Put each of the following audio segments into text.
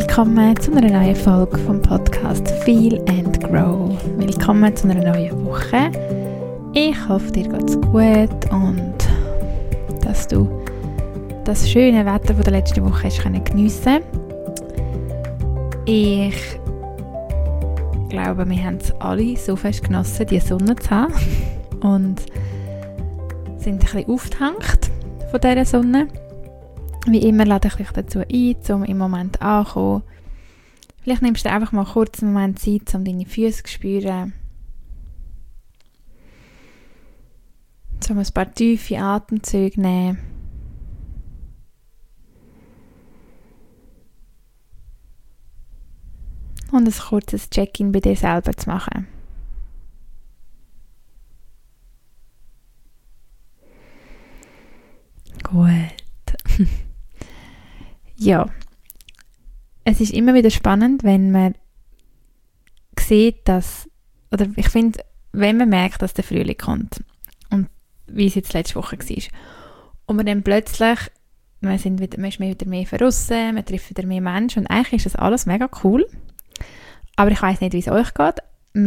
willkommen zu einer neuen Folge vom Podcast Feel and Grow. Willkommen zu einer neuen Woche. Ich hoffe, dir geht's gut und dass du das schöne Wetter von der letzten Woche hast geniessen können. Ich glaube, wir haben es alle so fest genossen, die Sonne zu haben und sind ein bisschen aufgehängt von dieser Sonne. Wie immer lade ich dich dazu ein, um im Moment anzukommen. Vielleicht nimmst du einfach mal kurz einen Moment Zeit, um deine Füße zu spüren. Um ein paar tiefe Atemzüge nehmen. Und ein kurzes Check-in bei dir selber zu machen. Gut. Ja, es ist immer wieder spannend, wenn man sieht, dass, oder ich finde, wenn man merkt, dass der Frühling kommt und wie es jetzt letzte Woche war und man dann plötzlich, man ist wieder mehr draussen, man trifft wieder mehr Menschen und eigentlich ist das alles mega cool, aber ich weiss nicht, wie es euch geht,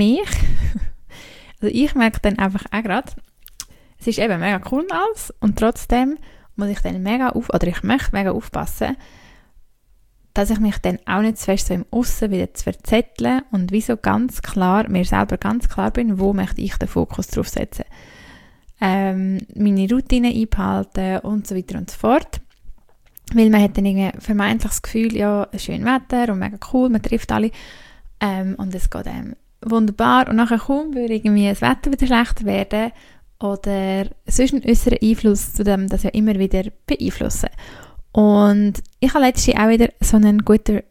also ich merke dann einfach auch gerade, es ist eben mega cool und alles und trotzdem muss ich dann ich möchte mega aufpassen, dass ich mich dann auch nicht zu fest so im Aussen wieder zu verzetteln und wieso ganz klar, mir selber ganz klar bin, wo möchte ich den Fokus drauf setzen. Meine Routine einbehalten und so weiter und so fort. Weil man hat dann irgendwie vermeintlich das Gefühl, ja, schön Wetter und mega cool, man trifft alle und es geht einem wunderbar und nachher kaum würde irgendwie das Wetter wieder schlechter werden oder sonst ein äußerer Einfluss zu dem, das ja immer wieder beeinflussen. Und ich habe letztens auch wieder so eine gute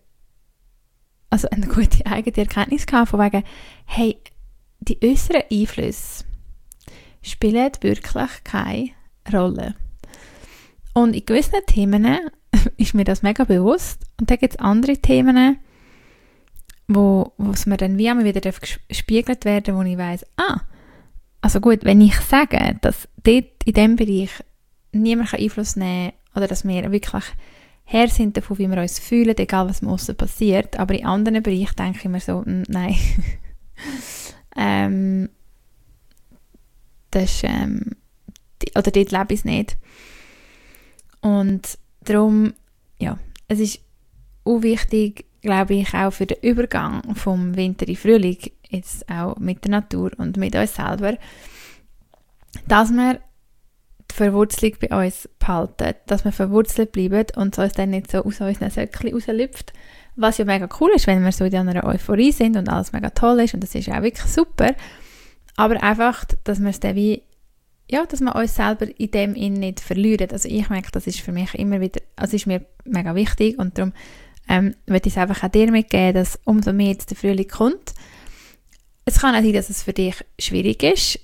eigene Erkenntnis gehabt, von wegen, hey, die äußeren Einflüsse spielen wirklich keine Rolle. Und in gewissen Themen ist mir das mega bewusst. Und dann gibt es andere Themen, wo es mir dann wie einmal wieder gespiegelt werden, wo ich weiss, also gut, wenn ich sage, dass dort in diesem Bereich niemand Einfluss nehmen kann, oder dass wir wirklich Herr sind davon, wie wir uns fühlen, egal was im Aussen passiert. Aber in anderen Bereichen denke ich mir so, nein. Das ist, oder dort lebe ich es nicht. Und darum, ja, es ist auch wichtig, glaube ich, auch für den Übergang vom Winter in Frühling, jetzt auch mit der Natur und mit uns selber, dass wir die Verwurzelung bei uns behalten, dass wir verwurzelt bleiben und es uns dann nicht so aus unseren Söckchen rauslüpft, was ja mega cool ist, wenn wir so in einer Euphorie sind und alles mega toll ist und das ist auch wirklich super, aber einfach, dass wir es dann wie, ja, dass wir uns selber in dem nicht verlieren. Also ich merke, das ist für mich immer wieder, also ist mir mega wichtig und darum möchte ich es einfach auch dir mitgeben, dass umso mehr jetzt der Frühling kommt. Es kann auch sein, dass es für dich schwierig ist,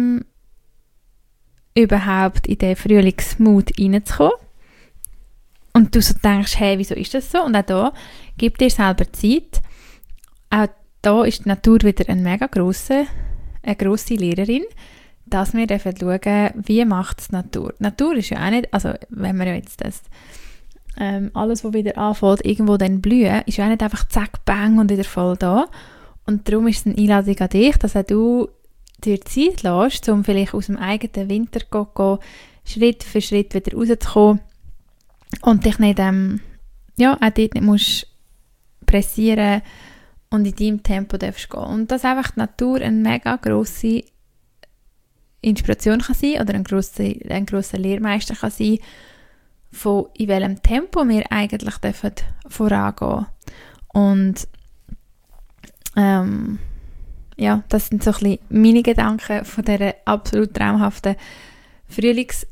überhaupt in den Frühlingsmut reinzukommen. Und du so denkst, hey, wieso ist das so? Und auch da, gib dir selber Zeit. Auch da ist die Natur wieder eine grosse Lehrerin, dass wir schauen, wie macht es die Natur. Die Natur ist ja auch nicht, also wenn wir ja jetzt das alles, was wieder anfängt, irgendwo dann blühen, ist ja auch nicht einfach zack, bang und wieder voll da. Und darum ist es eine Einladung an dich, dass auch du dir Zeit lässt, um vielleicht aus dem eigenen Winterkoko Schritt für Schritt wieder rauszukommen und dich nicht, auch dort nicht musst pressieren und in deinem Tempo darfst gehen. Und dass einfach die Natur eine mega grosse Inspiration kann sein oder ein grosser Lehrmeister kann sein, von in welchem Tempo wir eigentlich vorangehen dürfen. Und ja, das sind so ein bisschen meine Gedanken von dieser absolut traumhaften Frühlingswoche,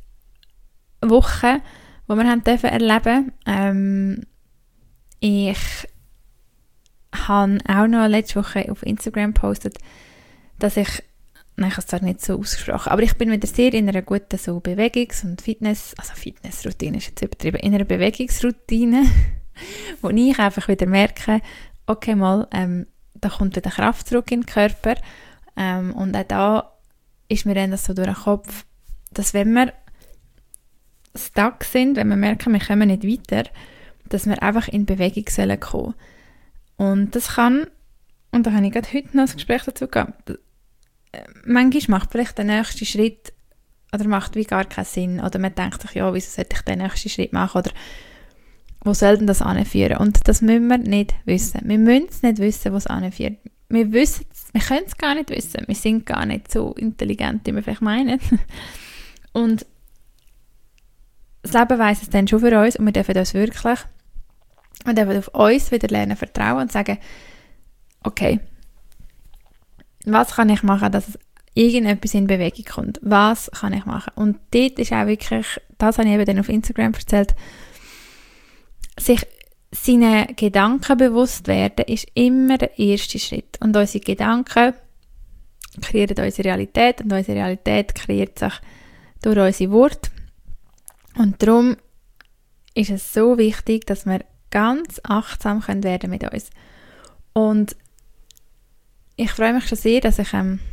die wir erleben durften. Ich habe auch noch letzte Woche auf Instagram gepostet, dass ich habe es zwar nicht so ausgesprochen, aber ich bin wieder sehr in einer guten so Bewegungs- und Fitnessroutine ist jetzt übertrieben, in einer Bewegungsroutine, wo ich einfach wieder merke, okay, da kommt wieder Kraft zurück in den Körper. Und auch da ist mir dann das so durch den Kopf, dass wenn wir stuck sind, wenn wir merken, wir kommen nicht weiter, dass wir einfach in Bewegung kommen sollen. Und das kann, und da habe ich gerade heute noch ein Gespräch dazu gehabt, manchmal macht vielleicht der nächste Schritt oder macht wie gar keinen Sinn. Oder man denkt sich, ja, wieso sollte ich den nächsten Schritt machen? Oder wo soll denn das anführen? Und das müssen wir nicht wissen. Wir müssen es nicht wissen, wo es anführt. Wir können es gar nicht wissen. Wir sind gar nicht so intelligent, wie wir vielleicht meinen. Und das Leben weiss es dann schon für uns und wir dürfen uns wirklich, wir dürfen auf uns wieder lernen, vertrauen und sagen, okay, was kann ich machen, dass es irgendetwas in Bewegung kommt? Was kann ich machen? Und dort ist auch wirklich, das habe ich eben dann auf Instagram erzählt, sich seinen Gedanken bewusst werden, ist immer der erste Schritt. Und unsere Gedanken kreieren unsere Realität und unsere Realität kreiert sich durch unsere Worte. Und darum ist es so wichtig, dass wir ganz achtsam werden mit uns. Und ich freue mich schon sehr, dass ich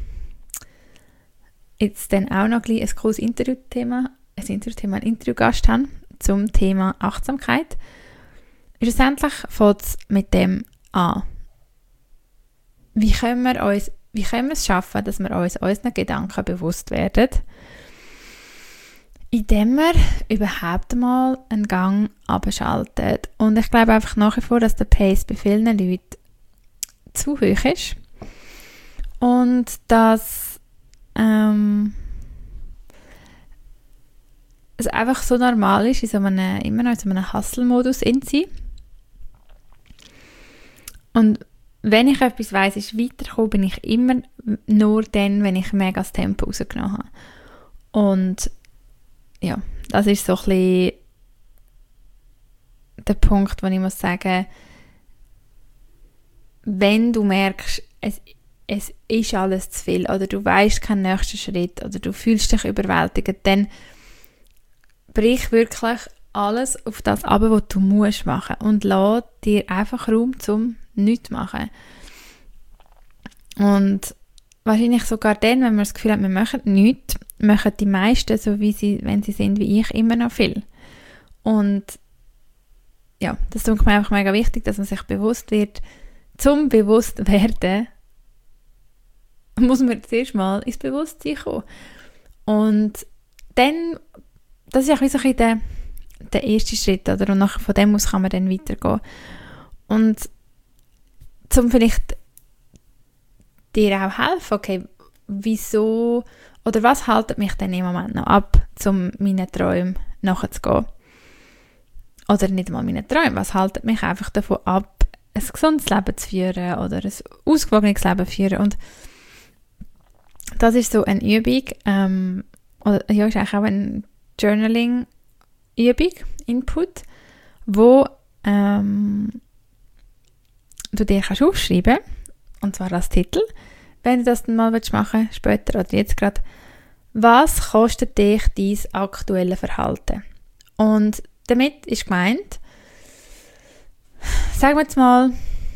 jetzt dann auch noch ein cooles Interviewgast habe zum Thema Achtsamkeit. Schlussendlich fängt es mit dem an. Wie können wir es schaffen, dass wir uns unseren Gedanken bewusst werden, indem wir überhaupt mal einen Gang abschalten. Und ich glaube einfach nach wie vor, dass der Pace bei vielen Leuten zu hoch ist. Und dass es einfach so normal ist, immer noch in so einem Hustle-Modus zu sein. Und wenn ich etwas weiss, ist weiterkommen, bin ich immer nur dann, wenn ich mega das Tempo rausgenommen habe. Und ja, das ist so ein bisschen der Punkt, wo ich muss sagen, wenn du merkst, es ist alles zu viel oder du weißt keinen nächsten Schritt oder du fühlst dich überwältigt, dann brich wirklich alles auf das ab, was du musst machen und lass dir einfach Raum zum nichts machen. Und wahrscheinlich sogar dann, wenn man das Gefühl hat, wir machen nichts, machen die meisten, so wie sie, wenn sie sind wie ich, immer noch viel. Und ja, das ist mir einfach mega wichtig, dass man sich bewusst wird. Zum Bewusstwerden muss man zuerst mal ins Bewusstsein kommen. Und dann, das ist auch so ein bisschen der erste Schritt, oder? Und nachher von dem aus kann man dann weitergehen. Und zum vielleicht dir auch helfen, okay, wieso oder was haltet mich denn im Moment noch ab, um meinen Träumen nachzugehen? Oder nicht mal meine Träume, was haltet mich einfach davon ab, ein gesundes Leben zu führen oder ein ausgewogenes Leben zu führen? Und das ist so eine Übung, oder ja, ist eigentlich auch eine Journaling-Übung, Input, wo du dir kannst aufschreiben, und zwar als Titel, wenn du das dann mal machen willst, später oder jetzt gerade, was kostet dich dein aktuelles Verhalten? Und damit ist gemeint, sagen wir jetzt mal,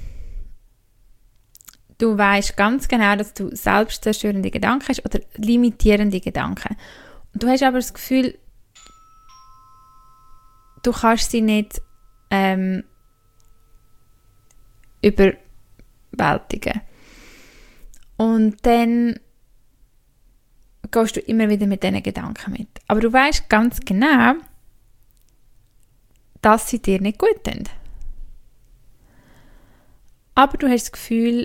du weißt ganz genau, dass du selbstzerstörende Gedanken hast oder limitierende Gedanken. Und du hast aber das Gefühl, du kannst sie nicht überwältigen. Und dann gehst du immer wieder mit diesen Gedanken mit. Aber du weißt ganz genau, dass sie dir nicht gut tun. Aber du hast das Gefühl,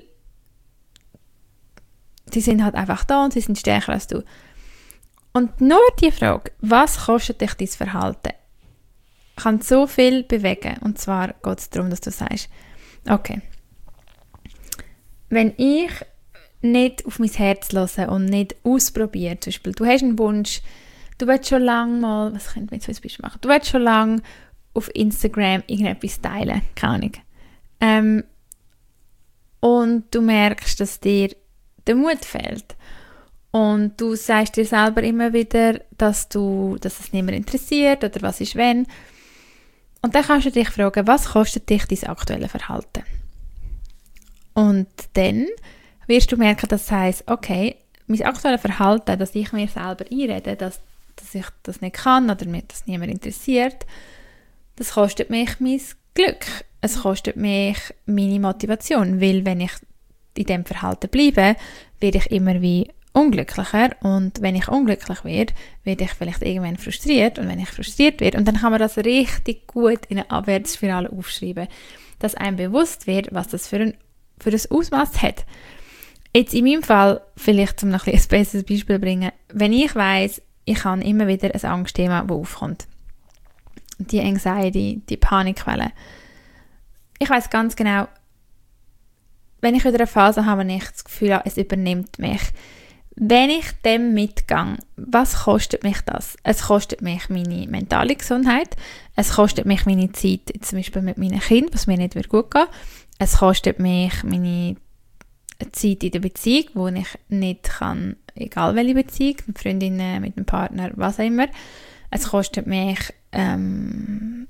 sie sind halt einfach da und sie sind stärker als du. Und nur die Frage, was kostet dich dein Verhalten, kann so viel bewegen. Und zwar geht es darum, dass du sagst, okay, wenn ich nicht auf mein Herz höre und nicht ausprobiere, zum Beispiel, du hast einen Wunsch, du willst schon lange mal, was könnte man jetzt für ein Beispiel machen, du willst schon lange auf Instagram irgendetwas teilen, keine Ahnung. Und du merkst, dass dir der Mut fehlt. Und du sagst dir selber immer wieder, dass es niemand interessiert oder was ist wenn. Und dann kannst du dich fragen, was kostet dich dein aktuelles Verhalten? Und dann wirst du merken, dass es heisst, okay, mein aktuelles Verhalten, dass ich mir selber einrede, dass ich das nicht kann oder mir das niemand interessiert, das kostet mich mein Glück. Es kostet mich meine Motivation, weil wenn ich in diesem Verhalten bleibe, werde ich immer wie unglücklicher und wenn ich unglücklich werde, werde ich vielleicht irgendwann frustriert und wenn ich frustriert werde und dann kann man das richtig gut in eine Abwärtsspirale aufschreiben, dass einem bewusst wird, was das für ein Ausmaß hat. Jetzt in meinem Fall, vielleicht um noch ein besseres Beispiel zu bringen, wenn ich weiss, ich habe immer wieder ein Angstthema, das aufkommt. Die Anxiety, die Panikwelle. Ich weiss ganz genau, wenn ich wieder eine Phase habe, wo ich das Gefühl habe, es übernimmt mich. Wenn ich dem mitgehe, was kostet mich das? Es kostet mich meine mentale Gesundheit, es kostet mich meine Zeit, zum Beispiel mit meinen Kindern, was mir nicht gut geht. Es kostet mich meine Zeit in der Beziehung, wo ich nicht kann, egal welche Beziehung, mit Freundinnen, mit einem Partner, was auch immer. Es kostet mich meine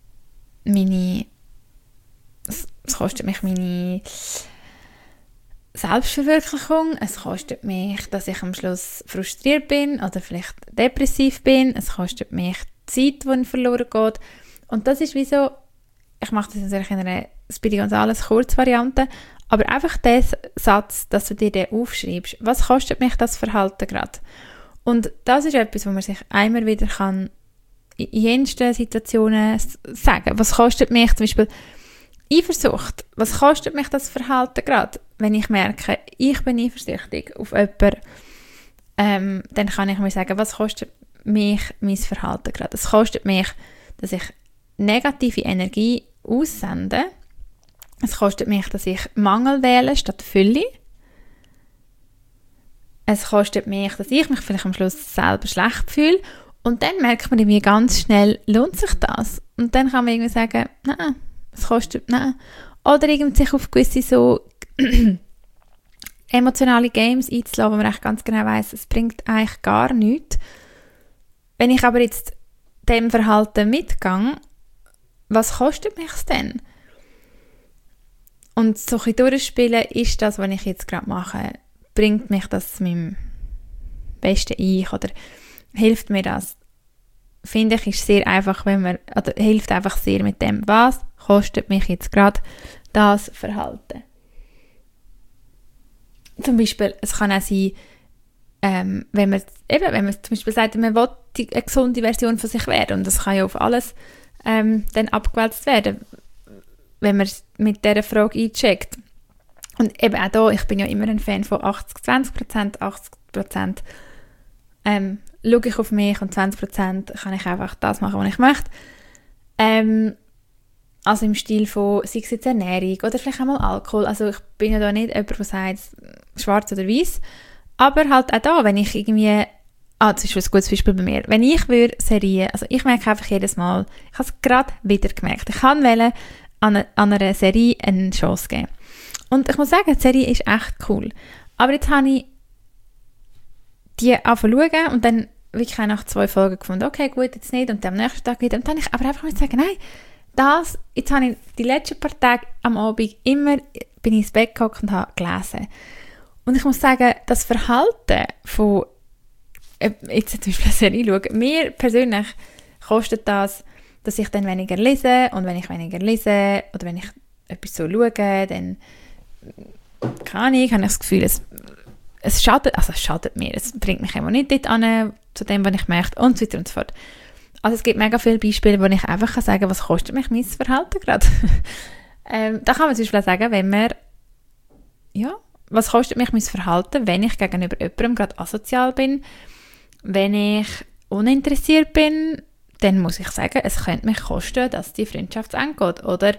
Selbstverwirklichung, es kostet mich, dass ich am Schluss frustriert bin oder vielleicht depressiv bin, es kostet mich Zeit, die verloren geht. Und das ist wie so, ich mache das natürlich in einer Speedy Gonzales Kurzvariante, aber einfach der Satz, dass du dir den aufschreibst, was kostet mich das Verhalten gerade? Und das ist etwas, wo man sich einmal wieder kann in jensten Situationen sagen. Was kostet mich zum Beispiel Eifersucht? Was kostet mich das Verhalten gerade? Wenn ich merke, ich bin eifersüchtig auf jemanden, dann kann ich mir sagen, was kostet mich mein Verhalten gerade? Es kostet mich, dass ich negative Energie aussende. Es kostet mich, dass ich Mangel wähle statt Fülle. Es kostet mich, dass ich mich vielleicht am Schluss selber schlecht fühle. Und dann merkt man irgendwie ganz schnell, lohnt sich das? Und dann kann man irgendwie sagen, nein, es kostet, nein. Oder irgendwie sich auf gewisse so emotionale Games einzulassen, wo man echt ganz genau weiss, es bringt eigentlich gar nichts. Wenn ich aber jetzt dem Verhalten mitgehe, was kostet mich es denn? Und so ein bisschen durchspielen, ist das, was ich jetzt gerade mache, bringt mich das zu meinem besten Ich oder hilft mir das? Finde ich, ist sehr einfach, oder hilft einfach sehr mit dem, was kostet mich jetzt gerade das Verhalten. Zum Beispiel, es kann auch sein, wenn man zum Beispiel sagt, man will eine gesunde Version von sich werden und das kann ja auf alles dann abgewälzt werden, wenn man mit dieser Frage eincheckt. Und eben auch da, ich bin ja immer ein Fan von 80-20%, 80% schaue ich auf mich und 20% kann ich einfach das machen, was ich möchte. Also im Stil von, sei es jetzt Ernährung oder vielleicht auch mal Alkohol. Also ich bin ja da nicht jemand, der sagt, schwarz oder weiß. Aber halt auch da, wenn ich irgendwie, das ist ein gutes Beispiel bei mir, wenn ich Serien, also ich merke einfach jedes Mal, ich habe es gerade wieder gemerkt, ich kann an einer Serie eine Chance geben. Und ich muss sagen, die Serie ist echt cool. Aber jetzt habe ich die angefangen zu schauen und dann wirklich nach 2 Folgen gefunden, okay, gut, jetzt nicht und am nächsten Tag wieder. Und dann habe ich aber einfach mal sagen, nein, jetzt habe ich die letzten paar Tage am Abend immer, bin ich ins Bett gehockt und habe gelesen. Und ich muss sagen, das Verhalten von, jetzt zum Beispiel eine Serie schaue, mir persönlich kostet das, dass ich dann weniger lese und wenn ich weniger lese oder wenn ich etwas so schaue, dann habe ich das Gefühl, es schadet mir, es bringt mich immer nicht dort an, zu dem, was ich möchte und so weiter und so fort. Also es gibt mega viele Beispiele, wo ich einfach sagen kann, was kostet mich mein Verhalten gerade. Da kann man zum Beispiel sagen, wenn man, was kostet mich mein Verhalten, wenn ich gegenüber jemandem gerade asozial bin, wenn ich uninteressiert bin, dann muss ich sagen, es könnte mich kosten, dass die Freundschaft zu Ende geht. Oder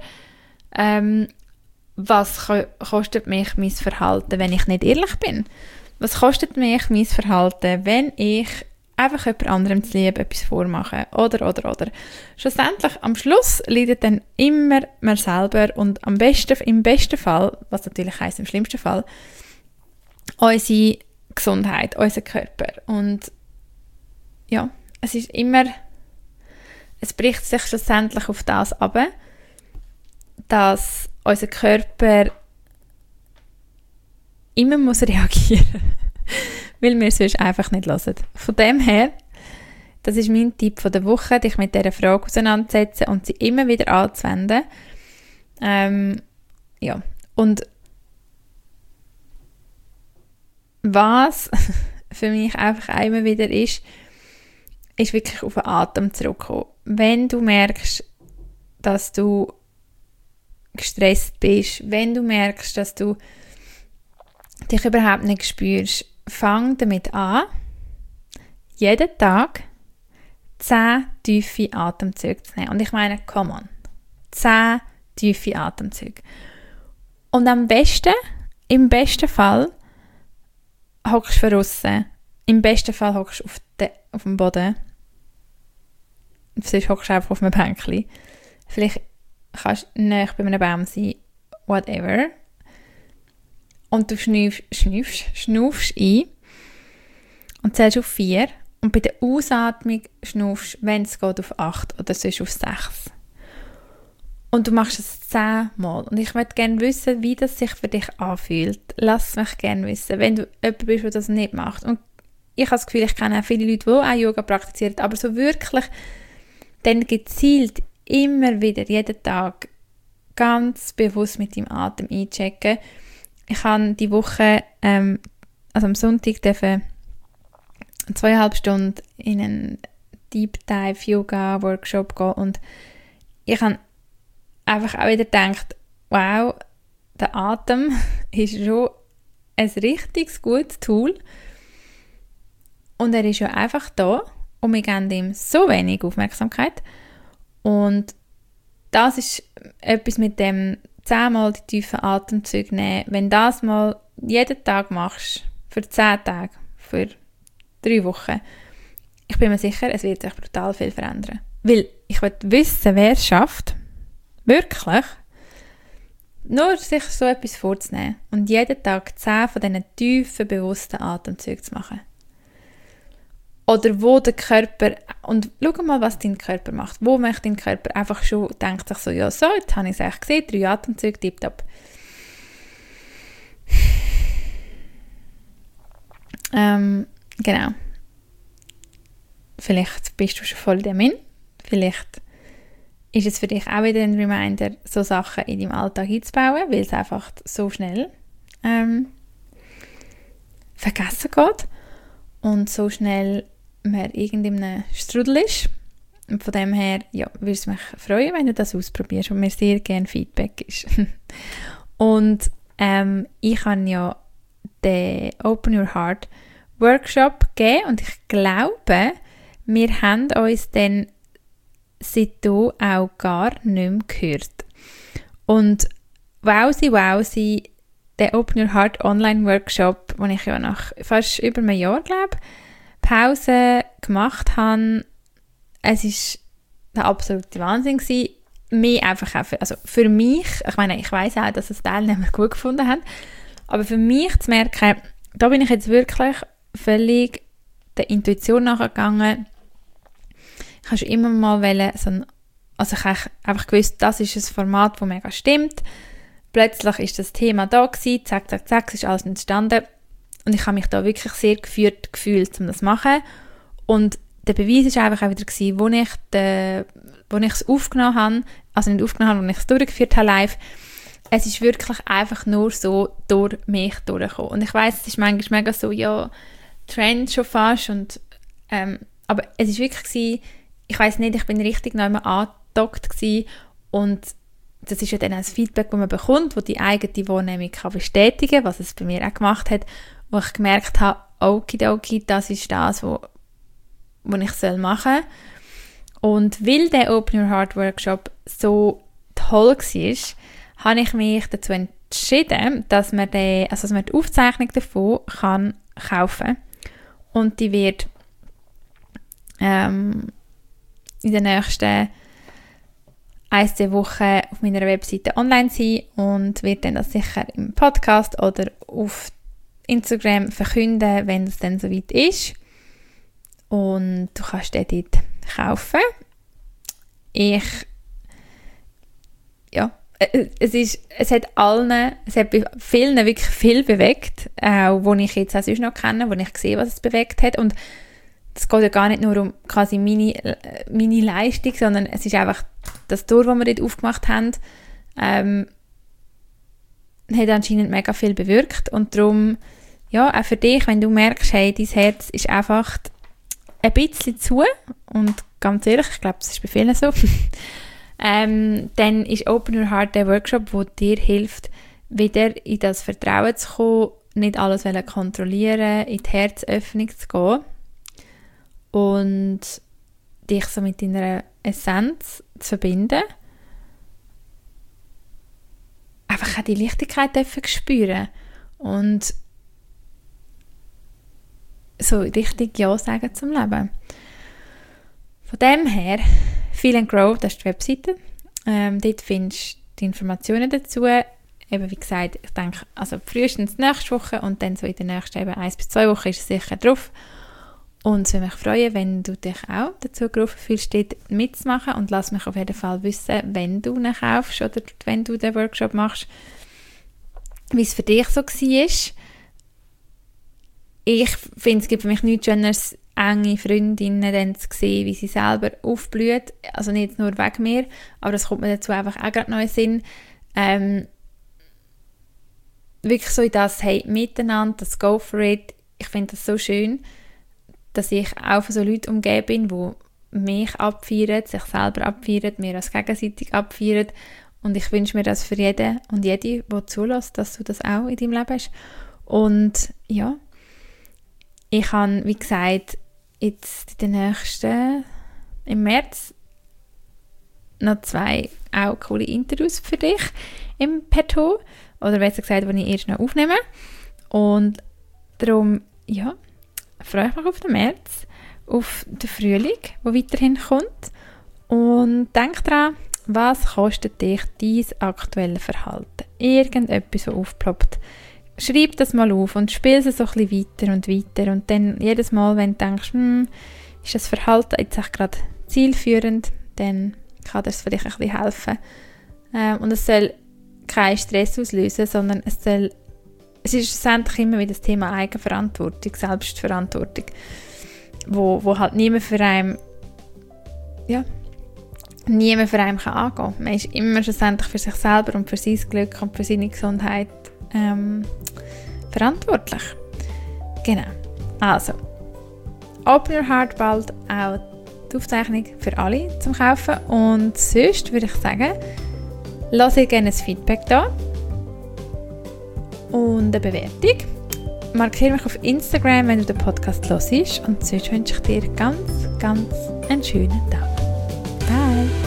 was kostet mich mein Verhalten, wenn ich nicht ehrlich bin? Was kostet mich mein Verhalten, wenn ich einfach jemand anderem zu lieb etwas vormache? Oder. Schlussendlich, am Schluss leidet dann immer man selber und im besten Fall, was natürlich heisst im schlimmsten Fall, unsere Gesundheit, unser Körper. Und ja, es ist immer, es bricht sich schlussendlich auf das ab, dass unser Körper immer muss reagieren, weil wir es sonst einfach nicht hören. Von dem her Das ist mein Tipp von der Woche, dich mit dieser Frage auseinandersetzen und sie immer wieder anzuwenden. Ja, und was für mich einfach immer wieder ist wirklich auf den Atem zurückkommen. Wenn du merkst, dass du gestresst bist, wenn du merkst, dass du dich überhaupt nicht spürst, fang damit an, jeden Tag 10 tiefe Atemzüge zu nehmen. Und ich meine, come on, 10 tiefe Atemzüge. Und im besten Fall, hockst du draussen. Im besten Fall hockst du auf dem Boden. Sonst hockst du einfach auf einem Bänkchen. Vielleicht kannst du nicht bei einem Baum sein, whatever. Und du schnaufst ein und zählst auf 4. Und bei der Ausatmung schnaufst, wenn es geht, auf 8 oder sonst auf 6. Und du machst es 10 Mal. Und ich möchte gerne wissen, wie das sich für dich anfühlt. Lass mich gerne wissen, wenn du jemand bist, der das nicht macht. Und ich habe das Gefühl, ich kenne auch viele Leute, die auch Yoga praktizieren, aber so wirklich dann gezielt immer wieder, jeden Tag, ganz bewusst mit deinem Atem einchecken. Ich habe die Woche, also am Sonntag, 2,5 Stunden in einen Deep Dive Yoga Workshop gehen und ich habe einfach auch wieder gedacht, wow, der Atem ist schon ein richtig gutes Tool und er ist ja einfach da und wir geben ihm so wenig Aufmerksamkeit und das ist etwas mit dem 10-mal die tiefen Atemzüge nehmen. Wenn du das mal jeden Tag machst, für 10 Tage, für 3 Wochen, ich bin mir sicher, es wird sich brutal viel verändern. Weil ich will wissen, wer es schafft, wirklich, nur sich so etwas vorzunehmen und jeden Tag 10 von diesen tiefen, bewussten Atemzügen zu machen. Oder wo der Körper, und schau mal, was dein Körper macht. Wo möchte dein Körper einfach schon, denkt sich so, ja so, jetzt habe ich es eigentlich gesehen, 3 Atemzüge, tipptopp. Genau. Vielleicht bist du schon voll in dem hin. Vielleicht ist es für dich auch wieder ein Reminder, so Sachen in deinem Alltag einzubauen, weil es einfach so schnell vergessen geht und so schnell man irgendeinem Strudel ist. Und von dem her, ja, würde es mich freuen, wenn du das ausprobierst und mir sehr gerne Feedback ist. Und ich habe ja den Open Your Heart Workshop gegeben und ich glaube, wir haben uns dann seitdem auch gar nicht mehr gehört. Und wowsi, der Open Your Heart Online Workshop, den ich ja nach fast über einem Jahr, glaube Pause gemacht habe, es war der absolute Wahnsinn gewesen. Mir einfach auch für mich, ich meine, ich weiss auch, dass es Teilnehmer gut gefunden haben, aber für mich zu merken, da bin ich jetzt wirklich völlig der Intuition nachgegangen. Ich habe schon immer mal also ich habe einfach gewusst, das ist ein Format, das mega stimmt. Plötzlich ist das Thema da gewesen, zack, es ist alles entstanden. Und ich habe mich da wirklich sehr gefühlt, um das zu machen. Und der Beweis war einfach auch wieder gewesen, wo ich es aufgenommen habe, also nicht aufgenommen habe, wo ich es durchgeführt habe live. Es ist wirklich einfach nur so durch mich durchgekommen. Und ich weiss, es ist manchmal mega so, ja, Trend schon fast. Aber es ist wirklich gewesen, ich weiss nicht, ich bin richtig noch einmal angedockt gewesen. Und das ist ja dann ein Feedback, das man bekommt, das die eigene Wahrnehmung kann bestätigen kann, was es bei mir auch gemacht hat, wo ich gemerkt habe, okidoki, das ist das, was ich machen soll. Und weil der Open Your Heart Workshop so toll war, habe ich mich dazu entschieden, dass man die Aufzeichnung davon kann kaufen kann. Und die wird in den nächsten 1-2 Wochen auf meiner Webseite online sein und wird dann das sicher im Podcast oder auf Instagram verkünden, wenn es dann soweit ist. Und du kannst den dort kaufen. Es hat bei vielen wirklich viel bewegt, wo ich jetzt auch sonst noch kenne, wo ich sehe, was es bewegt hat. Und es geht ja gar nicht nur um quasi meine Leistung, sondern es ist einfach das Tor, das wir dort aufgemacht haben, hat anscheinend mega viel bewirkt. Und darum, ja, auch für dich, wenn du merkst, hey, dein Herz ist einfach ein bisschen zu, und ganz ehrlich, ich glaube, das ist bei vielen so, dann ist Open Your Heart der Workshop, der dir hilft, wieder in das Vertrauen zu kommen, nicht alles kontrollieren, in die Herzöffnung zu gehen und dich so mit deiner Essenz zu verbinden. Einfach auch die Leichtigkeit dürfen spüren und so richtig Ja sagen zum Leben. Von dem her, Feel and Grow, das ist die Webseite. Dort findest du die Informationen dazu. Eben wie gesagt, ich denke, also frühestens nächste Woche und dann so in den nächsten 1 bis 2 Wochen ist es sicher drauf. Und es würde mich freuen, wenn du dich auch dazu gerufen fühlst, dort mitzumachen, und lass mich auf jeden Fall wissen, wenn du ihn kaufst oder wenn du den Workshop machst, wie es für dich so war. Ich finde, es gibt für mich nichts Schöneres, enge Freundinnen dann zu sehen, wie sie selber aufblüht. Also nicht nur wegen mir, aber das kommt mir dazu einfach auch gerade noch in den Sinn. Wirklich so in das, hey, miteinander, das Go for it. Ich finde das so schön, dass ich auch von so Leuten umgeben bin, die mich abfeiern, sich selber abfeiern, mir als gegenseitig abfeiern. Und ich wünsche mir das für jeden und jede, die zulässt, dass du das auch in deinem Leben hast. Und ja, ich habe, wie gesagt, jetzt in den nächsten, im März, noch 2 auch coole Interviews für dich im Petto. Oder besser gesagt, die ich erst noch aufnehme. Und darum, ja, freue ich mich auf den März, auf den Frühling, der weiterhin kommt. Und denk dran, was kostet dich dein aktuelles Verhalten? Irgendetwas, das aufploppt. Schreib das mal auf und spiel es so ein bisschen weiter und weiter. Und dann jedes Mal, wenn du denkst, ist das Verhalten jetzt echt gerade zielführend, dann kann das vielleicht ein bisschen helfen. Und es soll keinen Stress auslösen, sondern es ist schlussendlich immer wieder das Thema Eigenverantwortung, Selbstverantwortung, wo halt niemand für einen kann angehen. Man ist immer schlussendlich für sich selber und für sein Glück und für seine Gesundheit verantwortlich. Genau. Also, Open Your Heart bald auch die Aufzeichnung für alle zum Kaufen. Und sonst würde ich sagen, lass dir gerne ein Feedback da und eine Bewertung. Markiere mich auf Instagram, wenn du den Podcast hörst. Und sonst wünsche ich dir ganz, ganz einen schönen Tag. Bye!